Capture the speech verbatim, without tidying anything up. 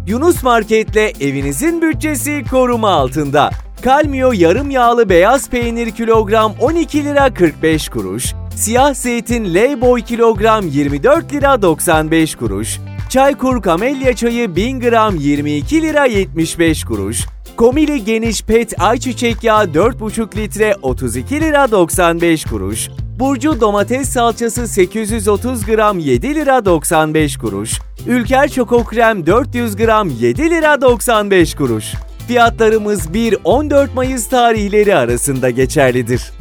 Yunus Market'le evinizin bütçesi koruma altında. Kalmio yarım yağlı beyaz peynir kilogram on iki lira kırk beş kuruş, siyah zeytin L-boy kilogram yirmi dört lira doksan beş kuruş, Çaykur Kamelya çayı bin gram yirmi iki lira yetmiş beş kuruş, Komili geniş pet ayçiçek yağı dört buçuk litre otuz iki lira doksan beş kuruş, Burcu domates salçası sekiz yüz otuz gram yedi lira doksan beş kuruş, Ülker Çoko Krem dört yüz gram yedi lira doksan beş kuruş. Fiyatlarımız bir on dört Mayıs tarihleri arasında geçerlidir.